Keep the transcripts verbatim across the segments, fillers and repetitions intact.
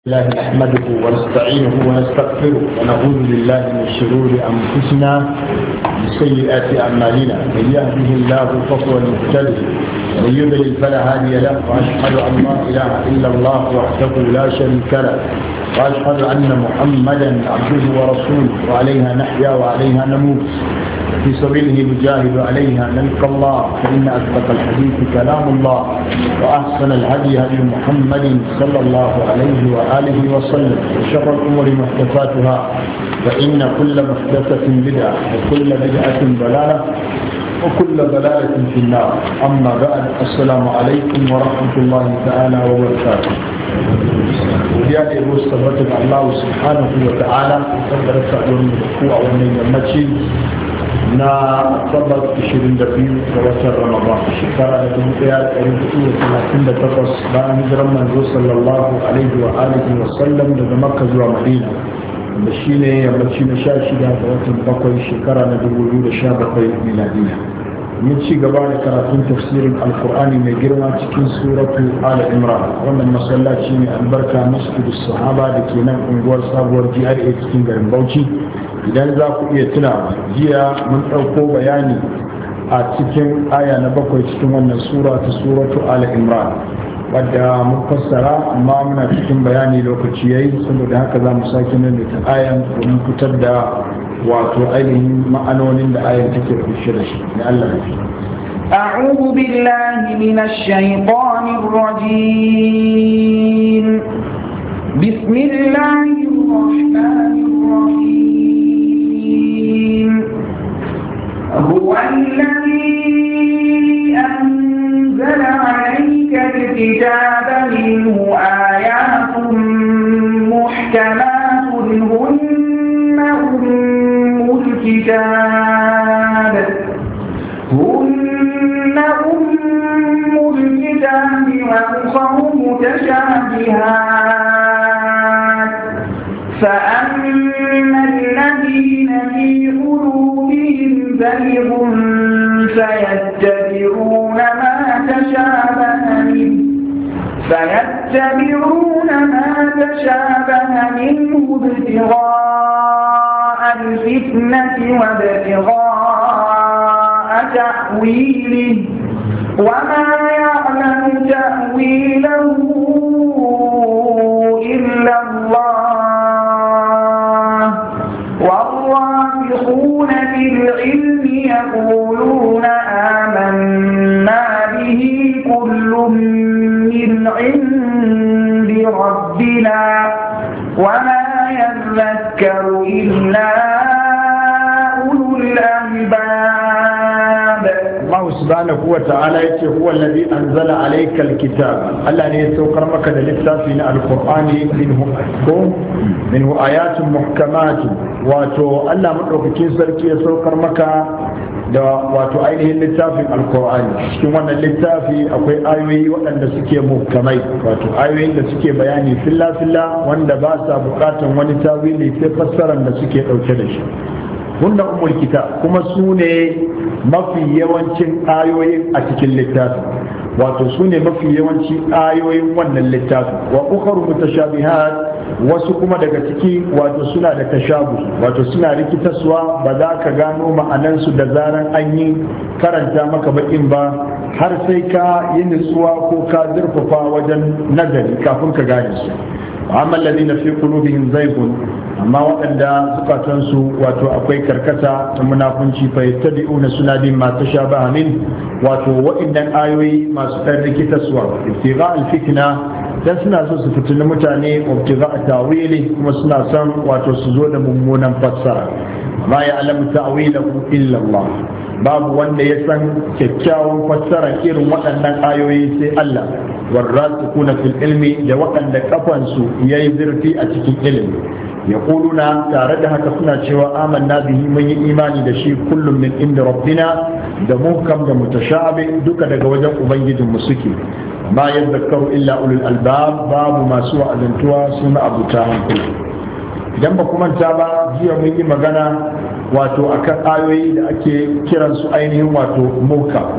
الله نحمده ونستعينه ونستغفره ونعوذ بالله من شرور انفسنا ومن سيئات اعمالنا من يهده الله فهو المهتدي ومن يضلل فلا هادي له واشهد ان لا اله الا الله وحده لا شريك له واشهد ان محمدا عبده ورسوله وعليها نحيا وعليها نموت في سبيله نجاهد عليها نلقى الله فإن أصدق الحديث كلام الله وأحسن الهدي هدي محمد صلى الله عليه وآله وسلم وشر الأمور محدثاتها فإن كل محدثة بدعة وكل بدعة ضلالة وكل ضلالة في النار. أما بعد السلام عليكم ورحمة الله تعالى وبركاته. ويا إبو استبرت الله سبحانه وتعالى قدر سألون الدكوع ومن المجي na sabar ishirin da biyu ga watan ramadan shekara da dubu daya da ɗari hudu da talatin da takwas bayan hijiran manzo sallallahu alaihi wa alihi wa sallam daga makka zuwa madina da shine yammaci na sha shida ga watan bakwai shekara na dubu biyu da sha bakwai miladiya. mun ci gaba da karatun tafsirin alkur'ani mai girma cikin suratu ala imran wannan masallaci mai albarka masjidus sahaba da ke nan unguwar sabuwar G R A cikin garin Bauchi. idan za ku iya tuna jiya mun ɗauko bayani a cikin aya na bakwai cikin wannan sura ta suratu ala imran wadda mun fassara amma muna cikin bayani lokaci yayi saboda haka za mu sake nan da ayan domin fitar da wato ainihin ma'anonin da ayan take rushe da shi ne Allah ya أعوذ بالله من الشيطان الرجيم بسم الله الرحمن الرحيم هو الذي أنزل عليك الكتاب منه آيات محكمات هن أم الكتاب هن أم الكتاب وأخر متشابهات فأما الذين في قلوبهم زيغ فيتبعون ما تشابه منه فيتبعون ما تشابه منه ابتغاء الفتنة وابتغاء تأويله وما يعلم تأويله إلا الله والراسخون في العلم يقولون آمنا به كل من عند ربنا وما يذكر إلا أولو الألباب. الله سبحانه وتعالى هو الذي أنزل عليك الكتاب الله يسوكر مكة للتافين القرآن منه منه آيات محكمات واتو الله مدركين سركي يسوكر مكة da wato ainihin littafin alkur'ani cikin wannan littafi akwai ayoyi waɗanda suke muhkamai wato ayoyin da suke bayani filla filla wanda ba sa bukatan wani tawili sai fassarar da suke ɗauke da shi. hunna ummul kitab kuma su ne mafi yawancin ayoyin a cikin littafi wato su ne mafi yawancin ayoyin wannan littafi wa ukharu mutashabihat wasu kuma daga ciki wato suna da tashabu wato suna rikitaswa ba za ka gano ma'anansu da zaran an yi karanta maka bakin ba har sai ka yi nutsuwa ko ka zurfafa wajen nazari kafin ka gane su. amma alladhina fi qulubihim zaygun amma waɗanda zukatansu wato akwai karkata ta munafunci fa yattabi'una suna bin ma tashabaha min wato waɗannan ayoyi masu ɗan rikitaswa ibtigha al-fitna dan suna so su fitini mutane ibtigha at-tawili kuma suna son wato su zo da mummunan fassara ma ya'lamu ta'wilahu illa Allah babu wanda ya san kyakkyawan fassara irin waɗannan ayoyi sai Allah warrasikuna fil ilmi da waɗanda kafansu yayi zurfi a cikin ilimi yaquluna tare da haka suna cewa amanna bihi mun yi imani da shi kullum min inda rabbina da muhkam da mutashabi duka daga wajen ubangijin mu suke ma yadhakkaru illa ulul albab babu masu wa'azantuwa suna abuta hankali. idan ba kuma ta ba jiya mun yi magana wato akan ayoyi da ake kiransu ainihin wato muhkam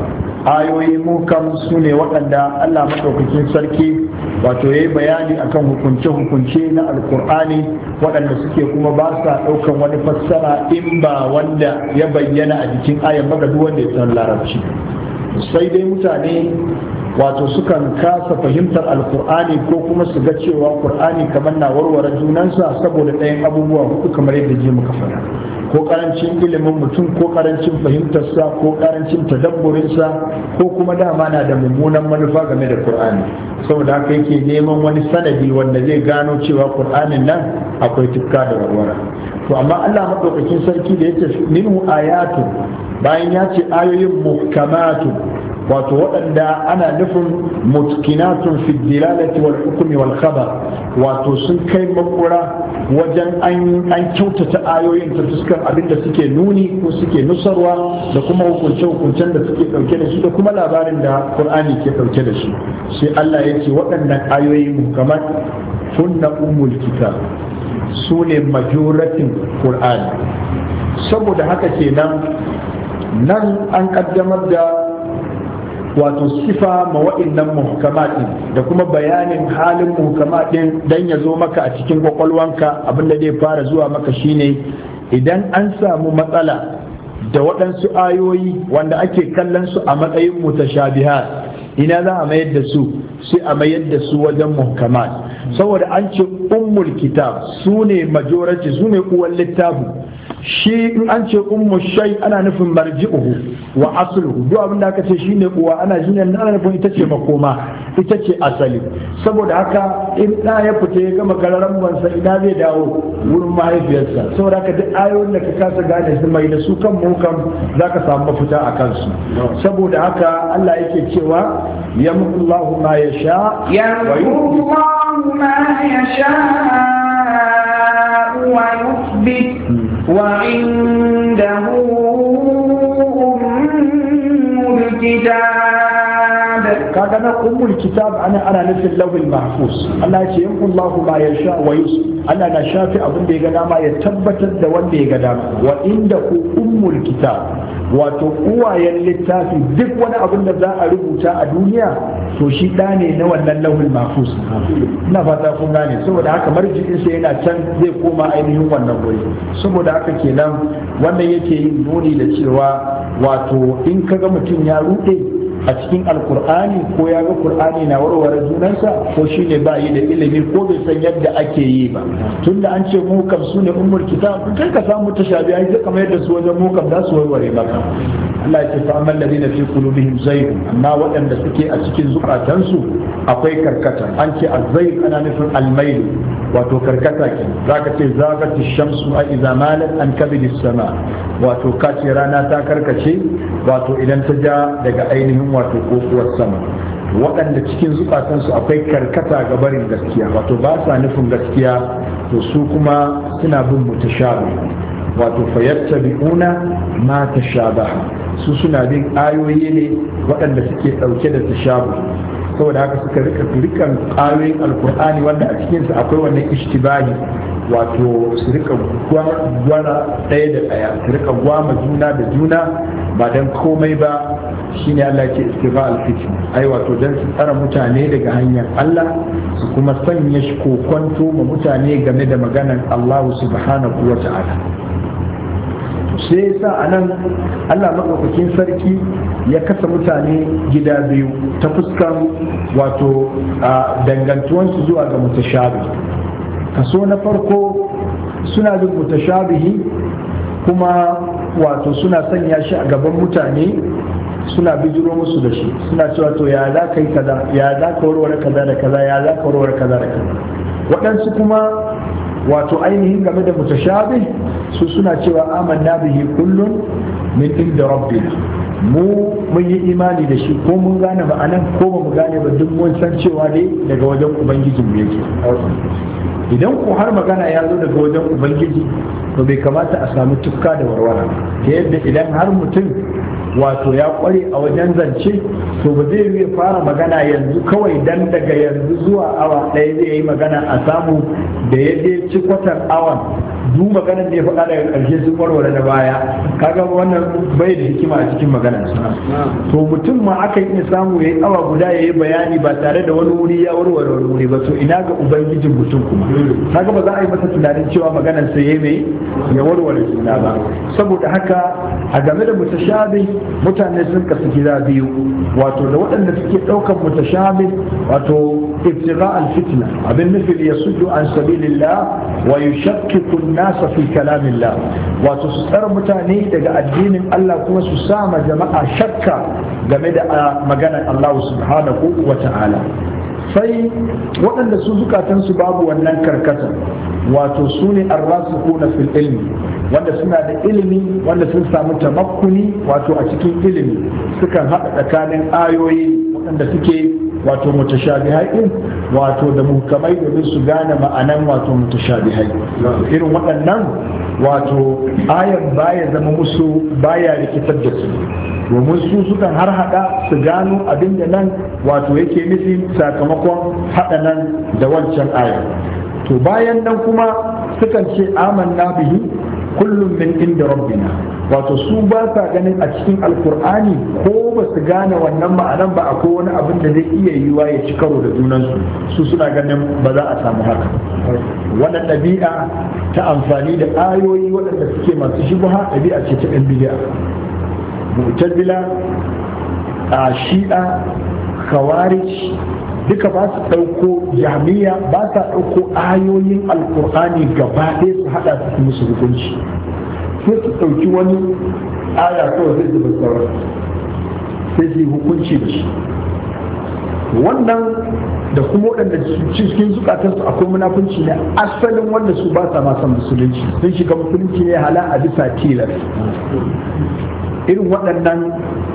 ayoyi muhkam su ne waɗanda Allah maɗaukakin sarki wato ya yi bayani akan hukunce-hukunce na alkur'ani waɗanda suke kuma ba sa ɗaukan wani fassara in ba wanda ya bayyana a jikin ayan ba ga duk wanda ya san larabci. Sai dai mutane wato sukan kasa fahimtar alkur'ani ko kuma su ga cewa qur'ani kamar na warware junansa saboda ɗayan abubuwa hudu kamar yadda je muka faɗa, ko karancin ilimin mutum ko karancin fahimtarsa ko karancin tadabburinsa ko kuma dama na da mummunan manufa game da qur'ani, saboda haka yake neman wani sanadi wanda zai gano cewa qur'anin nan akwai tukka da warwara. To amma Allah madaukakin sarki da yake minhu ayatu, bayan ya ce ayoyin muhkamatu wato waɗanda ana nufin mutkinatun fi dilalati wal hukmi wal khabar, wato sun kai makura wajen an kyautata ayoyin ta fuskar abin da suke nuni ko suke nusarwa da kuma hukunce-hukuncen da suke ɗauke da shi da kuma labarin da Qur'ani ke ɗauke da shi. Sai Allah ya ce waɗannan ayoyi muhkamat hunna ummul kitab, su ne majoratin Qur'ani. Saboda haka kenan nan an kaddamar da wato sifa ma wa'innan muhkamatin da kuma bayanin halin muhkamatin dan ya zo maka a cikin kwakwalwanka. Abin da zai fara zuwa maka shine idan an samu matsala da waɗansu ayoyi wanda ake kallon su a matsayin mutashabihat, ina za a mayar da su? Sai a mayar da su wajen muhkamat, saboda an ce ummul kitab, su ne majority, su ne uwan littafi. Shi in an ce ummu shay ana nufin marji'uhu wa asluhu, duk abin da aka ce shine uwa ana jin ana nufin ita ce makoma, ita ce asali. Saboda haka in da ya fita ya gama gararan bansa ina zai dawo wurin mahaifiyarsa. Saboda haka duk ayoyin da ka kasa gane su mai da su kan mu kan zaka samu mafita a kansu. Saboda haka Allah yake cewa yamullahu ma yasha yamullahu ma yasha wa yuthbit وعنده أم الكتاب. كذا أم الكتاب أنا أنا نفي اللوح المحفوظ. الله يشيء الله ما يشاء ويسر. أنا نشافي أبن ديغنا ما يتبت الدوان ديغنا وعنده أم الكتاب. wato uwayen littafi duk wani abin da za a rubuta a duniya to shi da ne na wannan lauhul mahfuz. Ina fata kun gane, saboda haka marji'in sa yana can zai koma ainihin wannan wuri. Saboda haka kenan wannan yake yin nuni da cewa wato in kaga mutum ya rude a cikin alkur'ani ko ya ga qur'ani na warware junansa, ko shi ne ba yi da ilimi ko bai san yadda ake yi ba. Tunda an ce mu kam su ne ummul kitab, kai ka samu tashabiha sai kamar yadda su wajen mu kam za su warware maka. Allah ya ce fa amman ladina fi qulubihim zayg, amma waɗanda suke a cikin zukatansu akwai karkata. An ce az-zayg ana nufin al-mail, wato karkata ke. Zaka ce zagati shamsu a idza malat an kabidis sama, wato kace rana ta karkace wato idan ta ja daga ainihin wato kokuwar sama. Waɗanda cikin zukatansu akwai karkata ga barin gaskiya, wato ba sa nufin gaskiya, to su kuma suna bin mutashabi, wato fayattabi'una ma tashabaha, su suna bin ayoyi ne waɗanda suke ɗauke da tashabu. Saboda haka suka rika rikan ayoyin alkur'ani wanda a cikinsu akwai wannan ishtibahi, wato su rika gwara ɗaya da ɗaya, su rika gwama juna da juna ba dan komai ba. Shine Allah ke istiba al-fitn, ai wato dan su tsara mutane daga hanyar Allah, su kuma sanya shi kokonto ma mutane game da maganar Allah subhanahu wa ta'ala. Sai yasa anan Allah madaukakin sarki ya kasa mutane gida biyu ta fuskan wato dangantuwansu zuwa ga mutashabi. Kaso na farko suna bin mutashabihi kuma wato suna sanya shi a gaban mutane, suna bijiro musu da shi, suna cewa to ya za ka yi kaza, ya za ka warware kaza da kaza, ya za ka warware kaza da kaza. Waɗansu kuma wato ainihin game da mutashabih su suna cewa amanna bihi kullun min inda rabbina, mu mun yi imani da shi ko mun gane ma'anan ko ba mu gane ba, duk mun san cewa ne daga wajen ubangijin mu yake. Idan ko har magana ya zo daga wajen ubangiji, to bai kamata a samu tukka da warwara, ta yadda idan har mutum wato ya kware a wajen zance, to ba zai yi fara magana yanzu kawai dan daga yanzu zuwa awa ɗaya zai yi magana a samu da ya je ci kwatar awan duk maganar da ya faɗa daga ƙarshe sun warware na baya kaga wannan bai da hikima a cikin maganar to mutum ma aka yi samu yayi awa guda yayi bayani ba tare da wani wuri ya warware wani wuri ba to ina ga ubangijin mutum kuma kaga ba za a yi masa tunanin cewa maganar sa yayi mai ya warware juna ba saboda haka a game da mutashabi mutane sun kasu gida biyu wato da waɗanda suke ɗaukar mutashabi wato ibtigha al-fitna abin nufi yasuddu an sabilillah wa yushakkiku an-nas fi kalamillah wato su tsara mutane daga addinin Allah kuma su sama jama'a shakka game da maganar Allah subhanahu wa ta'ala sai waɗanda su zukatansu babu wannan karkata wato su ne arrasikuna fil ilmi wanda suna da ilimi wanda sun samu tamakkuni wato a cikin ilimi sukan haɗa tsakanin ayoyi waɗanda suke wato mutashabihai din wato da muhkamai domin su gane ma'anan wato mutashabihai irin waɗannan wato ayan baya zama musu baya rikitar da su domin su sukan har hada su gano abin da nan wato yake nufi sakamakon hada nan da wancan aya to bayan nan kuma sukan ce amanna bihi kullum min inda rabbina wato su ba sa ganin a cikin alkur'ani ko ba su gane wannan ma'anan ba akwai wani abin da zai iya yiwa ya ci karo da junansu su suna ganin ba za a samu haka wannan ɗabi'a ta amfani da ayoyi waɗanda suke masu shubha ɗabi'a ce ta ɗan bid'a mu'tazila a shi'a khawarij duka ba su ɗauko jami'a ba sa ɗauko ayoyin alkur'ani gaba ɗaya su haɗa su musu hukunci sai su ɗauki wani aya kawai zai zuba sauran sai su yi hukunci da shi wannan da kuma waɗanda cikin zukatansu akwai munafunci ne asalin wanda su ba sa masan musulunci sun shiga musulunci ne hala a bisa tilas irin waɗannan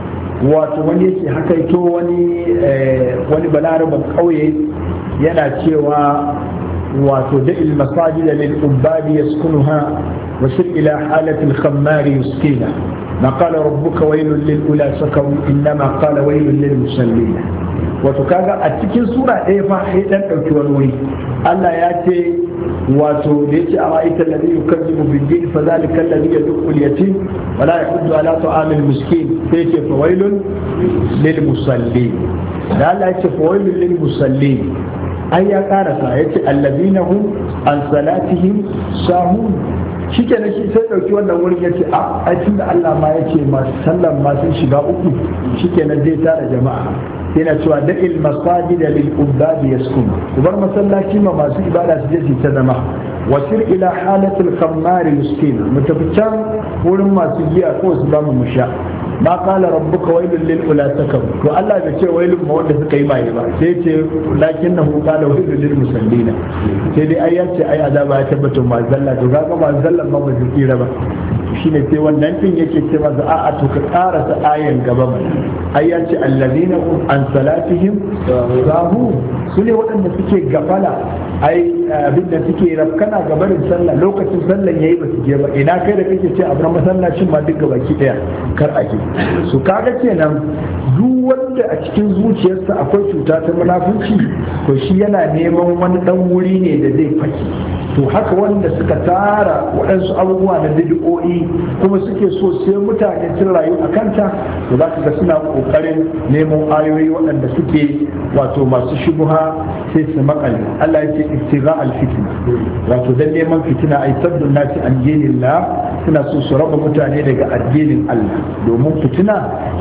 wato wani yake hakaito wani wani balaraban ƙauye yana cewa wato da'il masajid lil ubadi yaskunuha wa sir ila halati al khammar yuskina ma qala rabbuka waylun lil ula sakaw inma qala waylun lil musallin wato kaga a cikin sura ɗaya fa sai dan dauki wani wuri Allah ya ce wato da yace a ra'aita alladhi yukazzibu bid-din fa dhalika alladhi yad'u al-yatim wa la yahuddu ala ta'am al-miskin sai ce fa waylun lil musallin da Allah ya ce fa waylun lil musallin ai ya karasa yace alladhina hum an salatihim sahun shikenan shi sai dauki wannan wurin yace a ai tunda Allah ma yace masu sallan ma sun shiga uku shikenan zai tara jama'a yana cewa da'il masajida lil ubadi yaskun kubar masallaci ma masu ibada su je su ta zama wasir ila halatul khammar miskin mutafican wurin masu giya ko su ba mu musha ma qala rabbuka waylun lil ula sakam to Allah bai ce waylun ma wanda suka yi mai ba sai ce lakinnahu qala waylun lil musallina sai dai ai yace ai azaba ya tabbata ma zalla to kaga ma zallan ma ba zai ba shine sai wannan din yake ce masa a'a to ka karasa ayan gaba mai ai yace allazina hum an salatihim sahu su ne waɗanda suke gafala ai abinda suke rafkana gabarin sallah lokacin sallah yayi ba su je ba ina kai da kake ce a bar masallacin ma duk gabaki daya kar ake su kaga kenan duk wanda a cikin zuciyarsa akwai cuta ta munafunci to shi yana neman wani dan wuri ne da zai faki to haka wanda suka tara waɗansu abubuwa na bid'o'i kuma suke so sai mutane sun rayu a kanta to za ka ga suna ƙoƙarin neman ayoyi waɗanda suke wato masu shubuha sai su makale Allah ya ce ibtigha al-fitna wato dan neman fitina ai saddun nasi an dinillah suna so su raba mutane daga addinin Allah domin fitina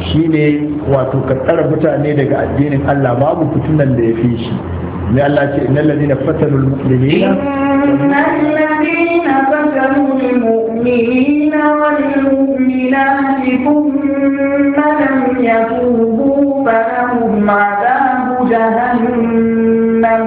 shine wato ka tsara mutane daga addinin Allah babu fitinan da ya fi shi ne Allah ce innal ladina fatanu al-mu'minina innal ladina fatanu al-mu'minina wal mu'minati thumma lam yatubu falahum 'adabu jahannam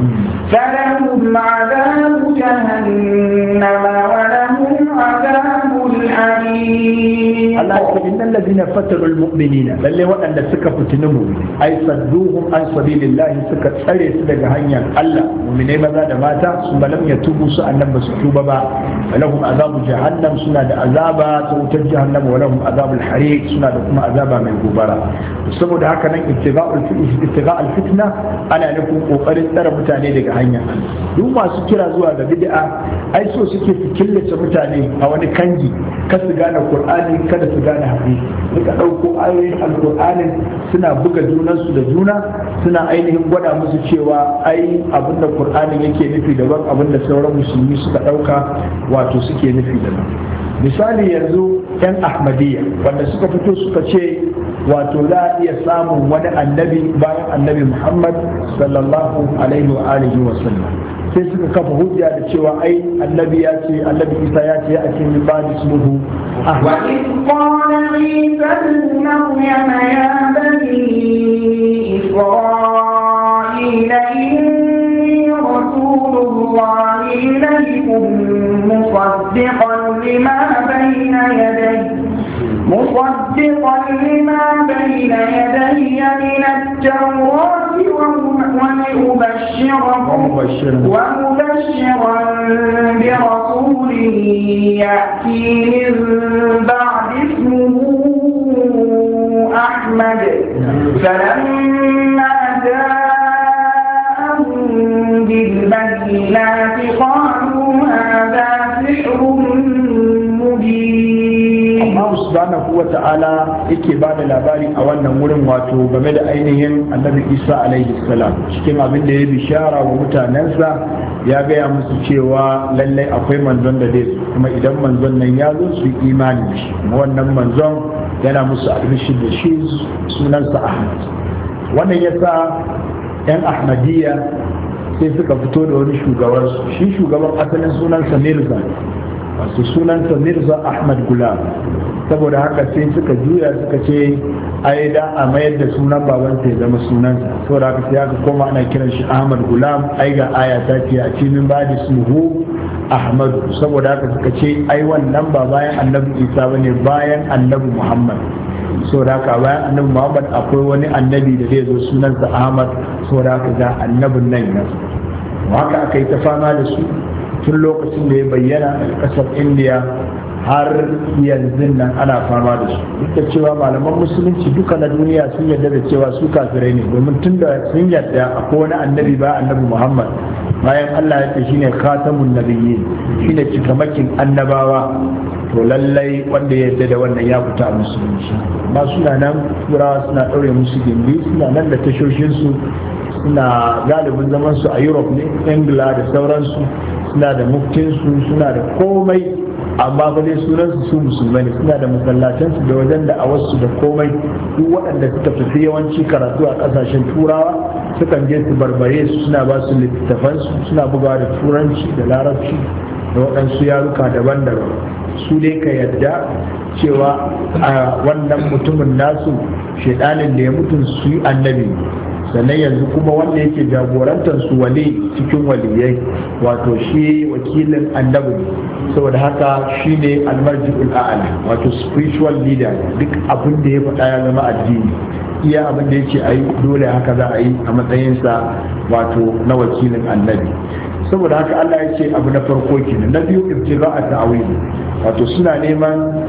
falahum 'adabu jahannam wa lahum 'adabul alim Allah ya ce innal ladina fataru almu'minina lalle waɗanda suka fitini mu ai sadduhum an sabilillahi suka tsare su daga hanyar Allah mu'minai maza da mata su balam ya tubu su annan ba su tuba ba walahum azabu jahannam suna da azaba ta wutar jahannam walahum azabul hariq suna da kuma azaba mai gobara saboda haka nan ittiga'ul ittiga'ul fitna ana nufin kokarin tsare mutane daga hanyar duk masu kira zuwa ga bid'a ai so suke su killace mutane a wani kangi kar su gane qur'ani kada su gane hadisi suka dauko ayoyin alqur'anin suna buga junansu da juna suna ainihin gwada musu cewa ai abinda qur'anin yake nufi daban abinda sauran musulmi suka dauka wato suke nufi daban misali yanzu yan ahmadiyya wanda suka fito suka ce wato za a iya samun wani annabi bayan annabi muhammad sallallahu alaihi wa alihi wa sallam sai suka kafa hujja da cewa ai annabi ya ce annabi isa ya ce a cikin bani ismuhu wa in qala isa ibn maryam ya bani isra'ila inni rasulullahi ilaykum musaddiqan lima bayna yadayya مصدقا لما بين يدي من التوراة ومبشرا ومبشرا برسول يأتي من بعد اسمه أحمد فلما جاءهم بالبينات قالوا هذا سحر مبين subhanahu wa ta'ala yake ba da labari a wannan wurin wato game da ainihin annabi isa alaihi salam cikin abin da ya bishara wa mutanensa ya gaya musu cewa lallai akwai manzon da zai kuma idan manzon nan ya zo su yi imani da shi wannan manzon yana musu albishir da shi sunansa ahmad wannan yasa yan ahmadiyya sai suka fito da wani shugabansu shi shugaban asalin sunansa mirza wasu sunansa mirza ahmad gulam saboda haka sai suka juya suka ce ai da a mayar da sunan babansa ya zama sunansa saboda haka sai aka koma ana kiran shi ahmad gulam ai ga aya ta ce a cikin badi suhu ahmad saboda haka suka ce ai wannan ba bayan annabi isa bane bayan annabi muhammad saboda haka bayan annabi muhammad akwai wani annabi da zai zo sunansa ahmad saboda haka ga annabin nan ya haka aka yi ta fama da su tun lokacin da ya bayyana a kasar indiya har yanzu nan ana fama da su duk da cewa malaman musulunci duka na duniya sun yarda da cewa su kafirai ne domin tun da sun yarda akwai wani annabi ba annabi muhammad bayan allah ya ce shine khatamun nabiyyi shine cikamakin annabawa to lallai wanda ya yarda da wannan ya fita a musulunci amma suna nan turawa suna ɗaure musu gindi suna nan da tashoshinsu suna galibin zaman su a europe ne ingila da sauransu suna da muftinsu suna da komai amma ba dai sunansu su musulmai ne suna da masallatansu da wajen da a wasu da komai duk waɗanda suka tafi yawanci karatu a ƙasashen turawa sukan je su barbare su suna ba su littattafansu suna bugawa da turanci da larabci da waɗansu yaruka daban-daban su dai ka yadda cewa a wannan mutumin nasu shaidanin da ya mutu su yi annabi sannan yanzu kuma wanda yake jagorantar su wali cikin waliyai wato shi wakilin annabi saboda haka shi ne almarji'ul a'ala wato spiritual leader duk abin da ya faɗa ya zama addini iya abin da yake ayi dole haka za a yi a matsayinsa wato na wakilin annabi saboda haka Allah ya ce abu na farko kenan na biyu ibtigha'a ta'wil wato suna neman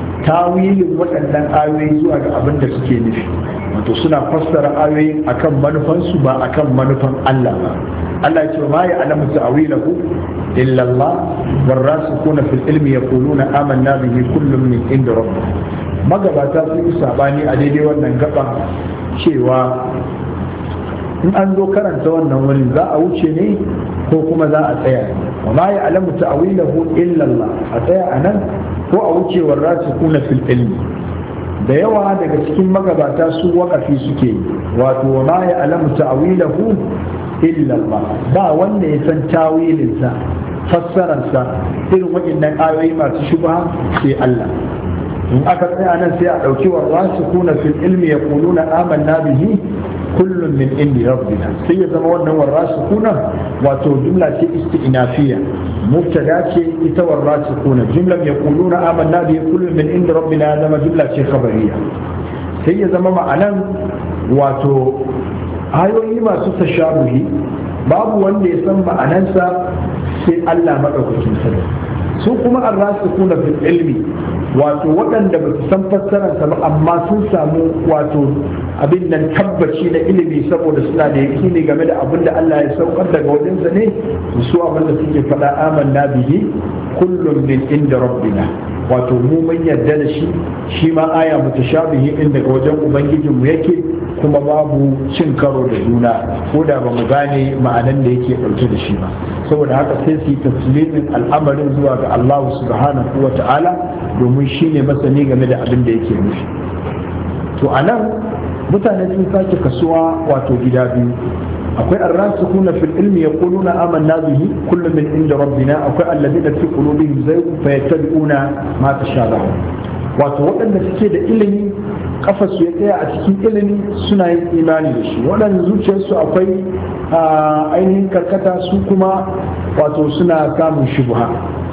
tawilin waɗannan ayoyi zuwa ga abin da suke nufi wato suna fassara ayoyi akan manufansu ba akan manufan Allah ba Allah ya ce ma ya alamu ta'wilahu illa Allah warasikuna fil ilmi yaquluna amanna bihi kullun min inda rabbih magabata sun yi sabani a daidai wannan gaba cewa in an zo karanta wannan wani za a wuce ne ko kuma za a tsaya ne wa ma ya alamu ta'wilahu illa Allah a tsaya anan ko a wucewar rasikuna fil ilmi da yawa daga cikin magabata su wakafi suke wato wa ma ya alamu ta'wilahu illa Allah ba wanda ya san tawilinsa fassararsa irin waɗannan ayoyi masu shubha sai Allah in aka tsaya nan sai a ɗauki wa rasikuna fil ilmi yaquluna amanna bihi kullum min indi rabbina sai ya zama wannan warrasikuna wato jumla ce isti'nafiya mubtada ce ita warrasikuna jumla yaquluna amanna bi kullum min indi rabbina ya zama jumla ce khabariya sai ya zama ma'anan wato ayoyi masu tashabuhi babu wanda ya san ma'anansa sai Allah madaukakin sarki su kuma arrasikuna fil ilmi wato waɗanda ba su san fassararsa ba amma sun samu wato abin nan tabbaci na ilimi saboda suna da yakini game da abin da Allah ya saukar daga wajensa ne su abin da suke faɗa amanna bihi kullum min inda rabbina wato mu mun yarda da shi shi ma aya mutashabihi din daga wajen ubangijinmu yake kuma babu cin karo da juna ko da ba mu gane ma'anan da yake ɗauke da shi ba saboda haka sai su yi taslimin al'amarin zuwa ga Allah subhanahu wa ta'ala domin shi ne masani game da abin da yake nufi to a nan mutane sun sake kasuwa wato gida biyu akwai arrasikuna fil ilmi yaquluna amanna bihi kullu min inda rabbina akwai alladhina fi qulubihim zaygun fayattabi'una ma tashabaha wato waɗanda suke da ilimi kafa su ya tsaya a cikin ilimi suna yin imani da shi waɗanda zuciyarsu akwai ainihin karkata su kuma wato suna samun shubha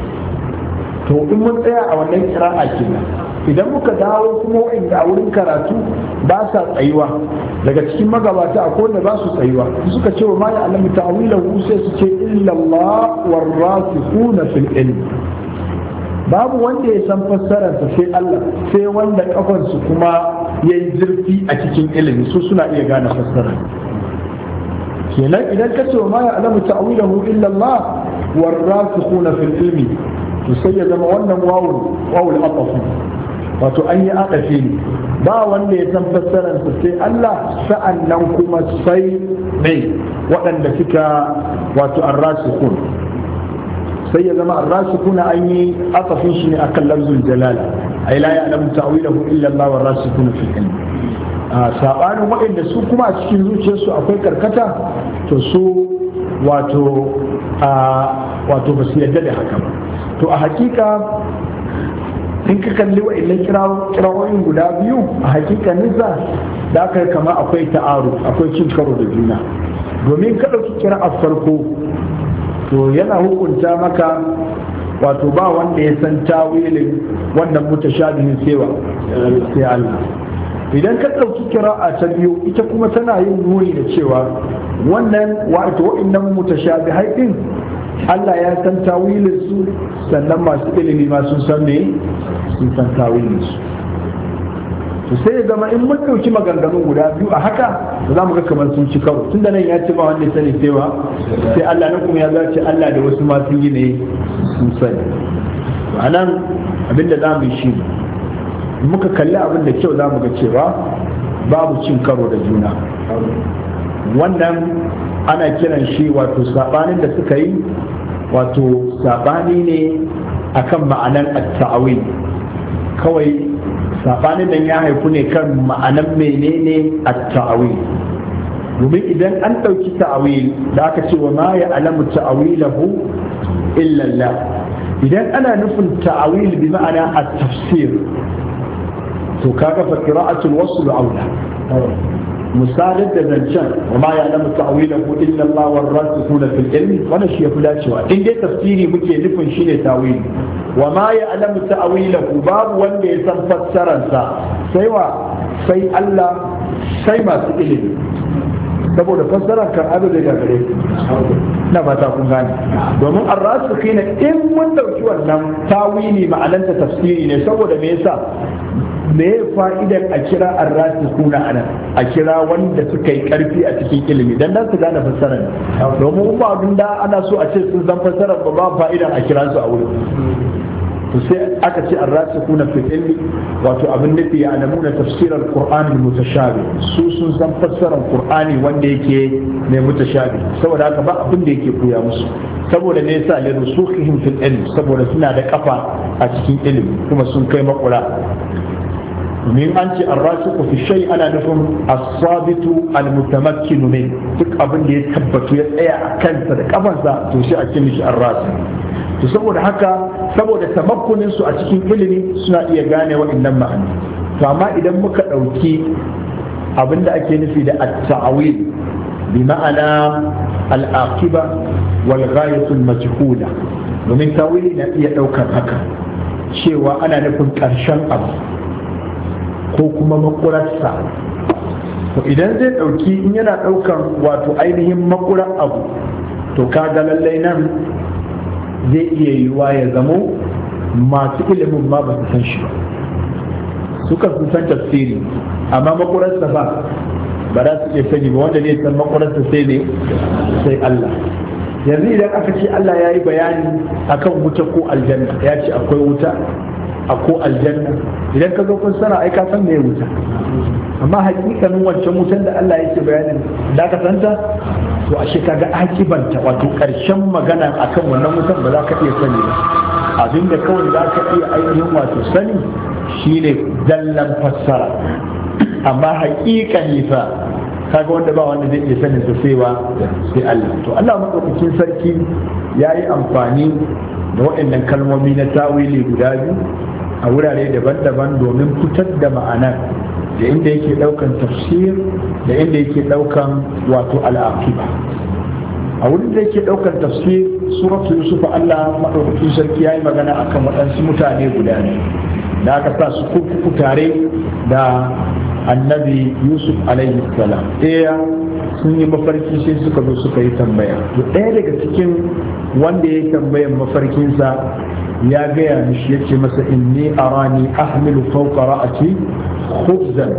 to in mun tsaya a wannan kira'a kenan idan muka dawo kuma wa'inda a wurin karatu ba sa tsayuwa daga cikin magabata akwai wanda ba su tsayuwa suka ce wa ma ya alamu ta'awilahu sai su ce illa Allah warasikhuna fil ilm babu wanda ya san fassararsa sai Allah sai wanda kafansu kuma ya yi zurfi a cikin ilimi su suna iya gane fassarar kenan idan ka ce wa ma ya alamu ta'awilahu illa Allah warasikhuna fil ilmi to sai ya zama wannan wawul wawul aqaf wato an yi aqafi ne ba wanda ya san fassararsa sai Allah sa'annan kuma sai mai waɗanda suka wato arrasikhun sai ya zama arrasikuna an yi aqafin shi ne akan lafzul jalala ay la ya'lamu ta'wilahu illa Allah warrasikuna fil ilm sabanin waɗanda su kuma a cikin zuciyarsu akwai karkata to su wato wato ba su yarda da haka ba to a hakika in ka kalli wa'annan kirawoyin guda biyu a hakika nisa da aka kama akwai ta'aru akwai cin karo da juna domin ka ɗauki kira a farko to yana hukunta maka wato ba wanda ya san tawilin wannan mutashabihin sewa sai Allah idan ka ɗauki kira'a ta biyu ita kuma tana yin nuni da cewa wannan wato wa'annan mutashabihai din Allah ya san tawilin su sannan masu ilimi ma sun san me sun san tawilin su to sai ya zama in mun ɗauki maganganun guda biyu a haka ba za mu ga kamar sun ci karo tunda nan ya ce ba wanda ya sani cewa sai Allah nan kuma ya zace Allah da wasu ma sun yi ne sun sani a nan abinda za mu yi shi muka kalli abin da kyau za mu ga cewa babu cin karo da juna wannan ana kiran shi wato sabanin da suka yi wato sabani ne akan ma'anar at-ta'wil kawai sabanin nan ya haifu ne kan ma'anar menene at-ta'wil domin idan an ɗauki ta'wil da aka ce wa ma ya alamu ta'wilahu illa Allah idan ana nufin ta'wil bi ma'ana at-tafsir to kaga fa qira'atul wasl aula misalin da zancen wa ma ya alamu ta'wilahu illa Allah war rasikhuna fil ilmi wannan shi yafi dacewa in dai tafsiri muke nufin shine ta'wil wa ma ya alamu ta'wilahu babu wanda ya san fassararsa sai wa sai Allah sai masu ilimi saboda fassarar kan ado da gare na fata kun gane domin ar-rasikhina in mun dauki wannan tawili ma'ananta tafsiri ne saboda me yasa me fa'idar a kira ar-rasikhuna anan a kira wanda suka yi karfi a cikin ilimi dan dan su gane fassarar domin ba abin da ana so a ce sun san fassarar ba ba fa'idar a kira su a wurin to sai aka ce ar-rasikhuna fil ilmi wato abin da ya alamuna tafsir al-Qur'an al-mutashabih su sun san fassarar Qur'ani wanda yake mai mutashabih saboda haka ba abin da yake koya musu saboda ne yasa li rusukhihim fil ilm saboda suna da kafa a cikin ilimi kuma sun kai makura domin an ce ar-rasikhu fi shay ana nufin as-sabitu al-mutamakkinu min duk abin da ya tabbatu ya tsaya a kansa da kafansa to shi a cikin shi ar-rasikh to saboda haka saboda tamakkunin su a cikin ilimi suna iya gane waɗannan ma'ani to amma idan muka ɗauki abinda ake nufi da at-ta'wil bi ma'ana al-aqiba wal ghayatu al-majhula domin tawili na iya daukar haka cewa ana nufin karshen abu ko kuma makurarsa. to idan zai dauki in yana daukan wato ainihin makurar abu to kaga lallai nan zai iya yiwuwa ya zamo masu ilimin ma ba su san shi ba suka sun san tafsiri amma makurarsa ba ba za su iya sani ba wanda ne san makurarsa sai ne sai Allah. yanzu idan aka ce Allah ya yi bayani akan wuta ko aljanna ya ce akwai wuta ko aljanna idan ka zo kun sana ai ka san me wuta amma hakikanin wancan wutan da Allah yake bayanin da ka santa to ashe kaga akibanta wato karshen magana akan wannan wutan ba za ka iya sani ba abinda kawai za ka iya ainihin wato sani shine dallan fassara amma hakikani fa kaga wanda ba wanda zai iya sanin sa sai wa sai Allah. to Allah madaukakin sarki yayi amfani da waɗannan kalmomi na tawili guda biyu a wurare daban-daban domin fitar da ma'anar da inda yake daukan tafsir da inda yake daukan wato al'aqiba. a wurin da yake daukan tafsir suratul yusuf Allah madaukakin sarki yayi magana akan waɗansu mutane guda ne da aka sa su kurkuku tare da annabi yusuf alaihi salam. ɗaya sun yi mafarki sai suka zo suka yi tambaya to ɗaya daga cikin wanda ya yi tambayan mafarkinsa ya gaya mishi ya ce masa inni arani ahmilu fawqa ra'ati khubzan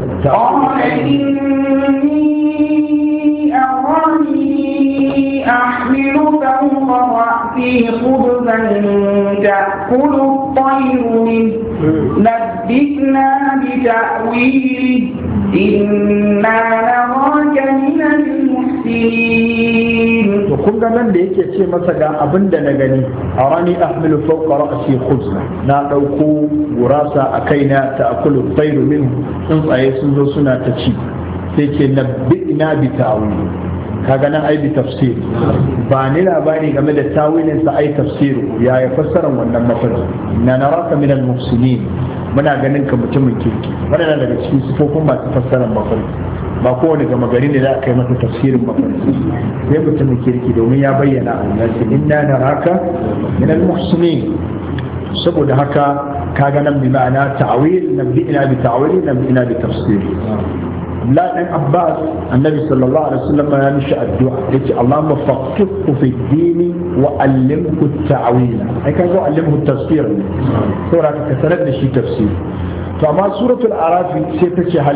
أحمل فوق رأسي خبزا تأكل الطير منه نبئنا بتأويله إنا نراك من المحسنين. وكل من ذلك يتشي مثلا أبن دنغني أراني أحمل فوق رأسي خبزا نأكو وراسا أكينا تأكل الطير منه إنصى يسنزو سنة تشي سيكي نبئنا بتأويله kaga nan ai bi tafsir ba ni labari game da tawilin sa ai tafsiru ya ya fassara wannan mafarki na naraka min al-muhsinin muna ganin ka mutumin kirki wannan daga cikin sifofin masu fassarar mafarki ba kowane gama gari ne za a kai masa tafsirin mafarki sai mutumin kirki domin ya bayyana Allah ce inna naraka min al-muhsinin saboda haka kaga nan bi ma'ana ta'wil nabbi'ina bi ta'wil nabbi'ina bi tafsir. لا ابن عباس النبي صلى الله عليه وسلم يمشي الدعاء يقول اللهم فقهه في الدين وعلمه التعويل هيك هو علمه التفسير سورة كثرت شيء تفسير. فما سورة الأعراف سيتشي هل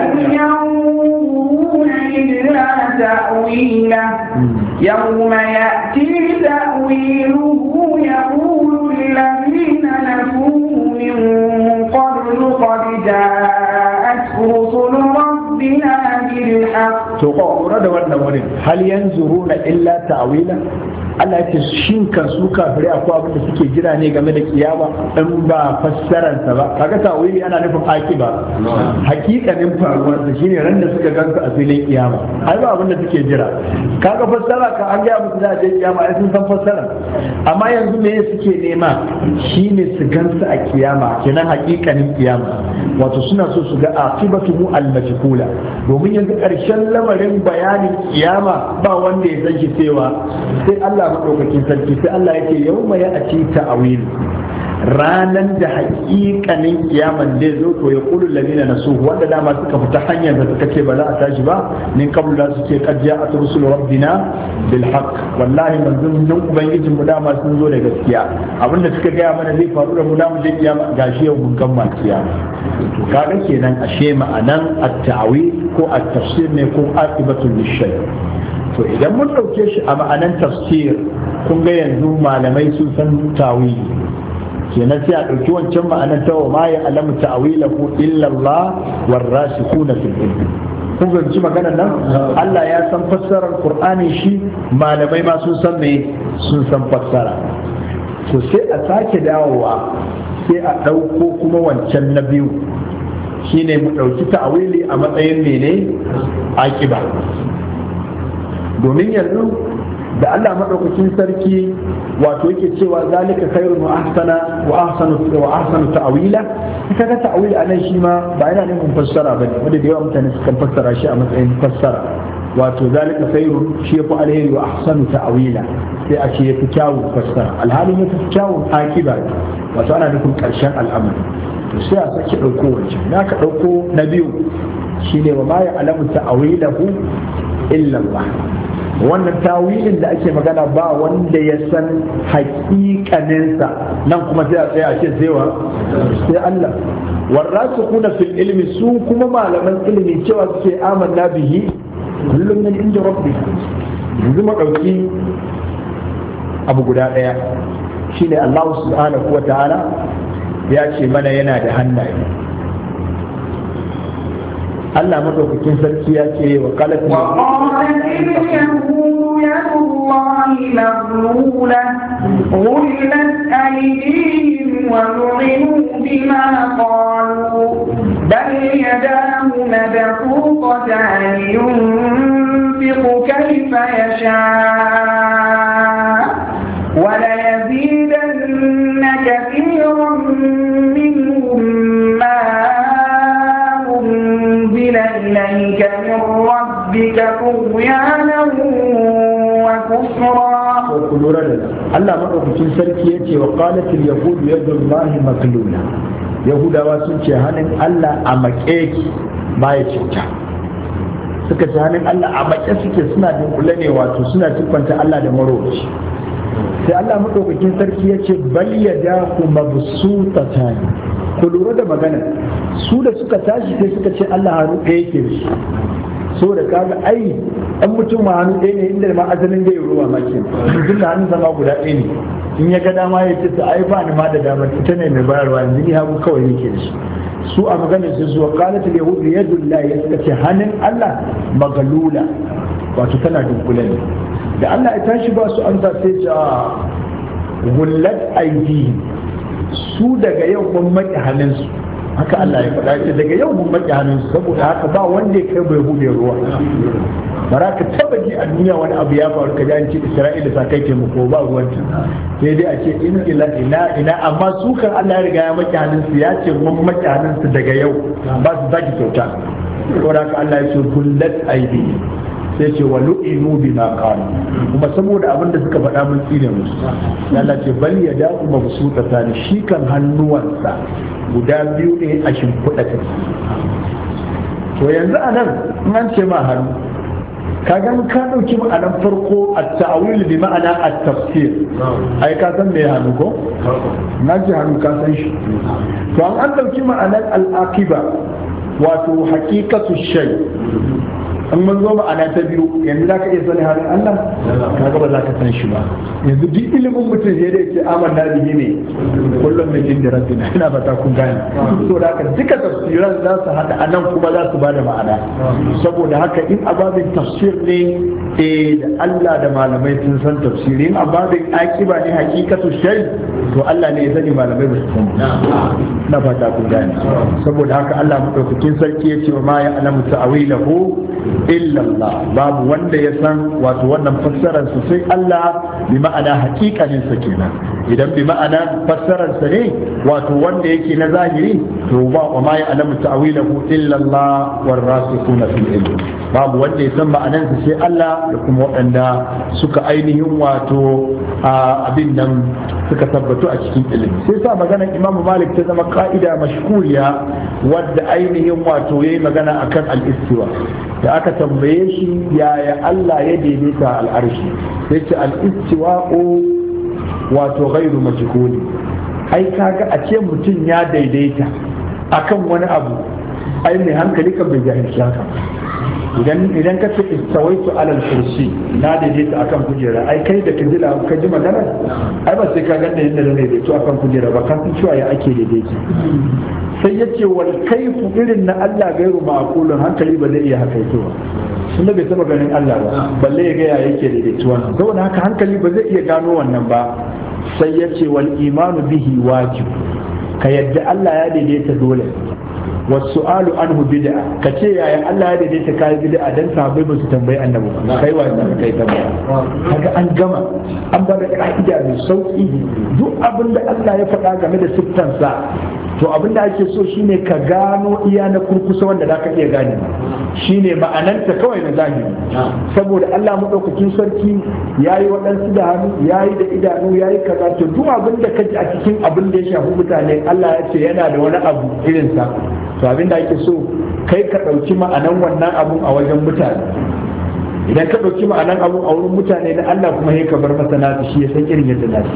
ينظرون إلا تأويله يوم يأتي تأويله يقول الذين نسوه من قبل قد جاءت رسل ربنا بالحق. تقول هذا وين هل ينظرون إلا تأويله Allah ya ce shin kan su kafirai akwai abin da suke jira ne game da kiyama in ba fassararsa ba kaga tawili ana nufin akiba hakikanin faruwar da shine ran da suka gansu a filin kiyama ai ba abin da suke jira kaga fassara ka an ga musu da je kiyama ai sun san fassara amma yanzu me suke nema shine su gansu a kiyama kenan hakikanin kiyama wato suna so su ga akibatu mu al-majhula domin yanzu karshen lamarin bayanin kiyama ba wanda ya san shi cewa sai Allah maɗaukakin sarki sai Allah yake yau mai a ci ta'awil ranan da haƙiƙanin kiyaman zai zo to ya ƙulu lamina na su wanda dama suka fita hanyar da suka ce ba za a tashi ba min kablu da suke kajiya a rusul rabbina bil haqq wallahi manzon nan ubangijin mu dama sun zo da gaskiya abinda suka gaya mana zai faru da mu da mu je kiyama gashi yau mun gama kiyama to kaga kenan ashe ma'anan at-ta'wil ko at-tafsir ne ko aqibatul lishay. to idan mun ɗauke shi a ma'anan tafsir kun ga yanzu malamai sun san tawili kenan sai a ɗauki wancan ma'anan ta wa ma ya alamu ta'wilahu illa Allah war rasikhuna fil ilm kun ga ji magana nan Allah ya san fassarar Qur'ani shi malamai ma sun san me sun san fassara to sai a sake dawowa sai a ɗauko kuma wancan na biyu shine mu ɗauki ta'wili a matsayin mene akiba domin yanzu da Allah madaukakin sarki wato yake cewa zalika khairun wa ahsana wa ahsanu wa ahsanu ta'wila kaga ta'wil anan shi ma ba yana nufin fassara bane wanda da yawa mutane sukan fassara shi a matsayin fassara wato zalika khairun shi yafi alheri wa ahsanu ta'wila sai a ce yafi kyawun fassara alhalin yafi kyawun akiba wato ana nufin karshen al'amari to sai a sake dauko wancan na ka dauko na biyu shine wa ma ya'lamu ta'wilahu illa Allah wannan tawilin da ake magana ba wanda ya san hakikaninsa nan kuma sai a tsaya a ce sai sai Allah warasikuna fil ilmi su kuma malaman ilimi cewa suke amanna bihi kullum min inda rabbi yanzu mu dauki abu guda daya shine Allah subhanahu wa ta'ala ya ce mana yana da hannaye Allah madaukakin sarki ya ce wa qalat الله مغلولة غلت أيديهم ولعنوا بما قالوا بل يداه مبسوطتان ينفق كيف يشاء وليزيدن كثيرا منهم ما أنزل إليك من ربك طغيانا Allah maɗaukacin sarki ya ce wa ƙalatul yahudu yadda Allahi maglula yahudawa sun ce hannun Allah a maƙe ki ba ya cuta suka ce hannun Allah a maƙe suke suna dunkule ne wato suna siffanta Allah da maroci sai Allah maɗaukacin sarki ya ce bal ya da ku mabsutata ne ku lura da magana su da suka tashi sai suka ce Allah hannu ɗaya yake da shi so da kaga ai dan mutum ma hannu ɗaya ne inda ma asalin zai ruwa ma ke mutum da hannun zama guda ɗaya ne in ya ga dama ya ce ta ai ba ni ma da damar ita ne mai bayarwa yanzu ni hagu kawai yake da shi su a maganar su zuwa qalat al yahud yadullahi ya suka ce hannun Allah magalula wato tana dunkule ne da Allah ya tashi ba su an sai ce gullat aidi su daga yau mun maki hannunsu haka Allah ya faɗa ce daga yau mun maki hannunsu saboda haka ba wanda ya kai bai hude ruwa bara ka taba ji a duniya wani abu ya faru ka ji an ce Isra'ila ta kai taimako ba ruwanta sai dai a ce in ila ina ina amma su kan Allah ya riga ya maki hannunsu ya ce mun maki hannunsu daga yau ba su zaki kyauta saboda haka Allah ya ce kullat aidi sai ce wa lu'inu bima qalu kuma saboda abin da suka faɗa mun tsine musu Allah ce bal yada'u mabsutata ne shi kan hannuwansa guda biyu ne a shimfiɗa take to yanzu anan in an ce ma hannu kaga ka dauki ma'anar farko at-ta'wil bi ma'ana at-tafsir ai ka san me hannu ko na ji hannu ka san shi to an dauki ma'anar al-aqiba wato haqiqatu shay an mun zo ma'ana ta biyu yanzu za ka iya sani halin Allah kaga ba za ka san shi ba yanzu duk ilimin mutum sai dai ce amanna bihi ne kullum min inda rabbina ina fata kun gane so da haka duka tafsiran za su hada anan kuma za su bada ma'ana saboda haka in ababin tafsir ne eh da Allah da malamai sun san tafsiri in ababin akiba ne hakikatu shay to Allah ne ya sani malamai ba su san ina fata kun gane saboda haka Allah madaukakin sarki ya ce ma ya alamu ta'awilahu illallah babu wanda ya san wato wannan fassarar sa sai Allah bi ma'ana hakikanin sa kenan idan bi ma'ana fassarar sa ne wato wanda yake na zahiri to ba wa ma ya'lamu ta'wilahu illallah warasikuna fil ilm babu wanda ya san ma'anar sa sai Allah da kuma waɗanda suka ainihin wato abin nan suka tabbatu a cikin ilimi sai sa maganar Imam Malik ta zama ka'ida mashhuriya wadda ainihin wato yayi magana akan al-istiwa da aka tambaye shi yaya Allah ya daidaita al'arshi sai ce al'istiwa'u wato ghairu majhuli ai kaga a ce mutum ya daidaita akan wani abu ai mai hankali kan bai jahilci haka idan idan ka ce istawaitu alal kursi na daidaita akan kujera ai kai da ka ji ka ji magana ai ba sai ka ga da yadda daidaito akan kujera ba kan cewa ya ake daidaita sai ya ce wal kaifu irin na Allah gairu ma'qulun hankali ba zai iya hakaitowa sun da bai taba ganin Allah ba balle ya ga ya yake daidaituwa saboda haka hankali ba zai iya gano wannan ba sai ya ce wal imanu bihi wajib ka yadda Allah ya daidaita dole wasu'alu anhu bid'a kace yaya Allah ya daidaita kai bid'a dan sahabbai ba su tambayi annabi kai wa da kai tambaya kaga an gama an bada ka'ida mai sauki duk abin da Allah ya faɗa game da siffansa to abin da ake so shine ka gano iya na kurkusa wanda zaka iya gane shine ma'anarta kawai na zahiri saboda Allah madaukakin sarki yayi waɗansu da hannu yayi da idanu yayi kaza to duk abin da kaji a cikin abin da ya shafi mutane Allah ya ce yana da wani abu irin sa to abin da ake so kai ka ɗauki ma'anan wannan abun a wajen mutane idan ka ɗauki ma'anan abun a wurin mutane na Allah kuma sai ka bar masa nasu shi ya san irin yadda nasu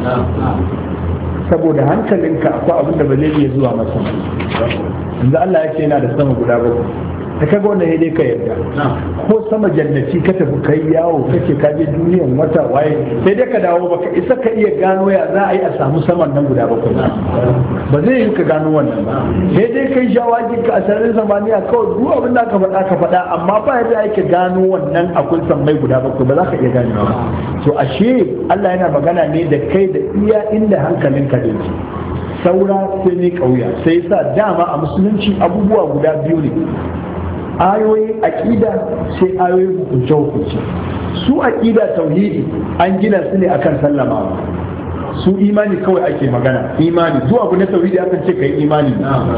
saboda hankalinka akwai abin da ba zai iya zuwa masa yanzu Allah ya ce yana da sama guda bakwai da kaga wannan dai ka yarda ko sama jannati ka tafi kai yawo kace ka je duniyan wata waye sai dai ka dawo baka isa ka iya gano ya za a yi a samu saman nan guda bakwai ba zai yi ka gano wannan ba sai dai kai shawagi ka a sararin zamaniya kawai duk abin da ka faɗa ka faɗa amma ba yadda ake gano wannan akwai sammai guda bakwai ba za ka iya gano ba to ashe Allah yana magana ne da kai da iya inda hankalinka da yake saura sai ne kauya sai sa dama a musulunci abubuwa guda biyu ne ayoyin aƙida sai ayoyin hukunce hukunce su aƙida tauhidi an gina su ne akan sallamawa su imani kawai ake magana imani su abu na tauhidi akan ce kai imani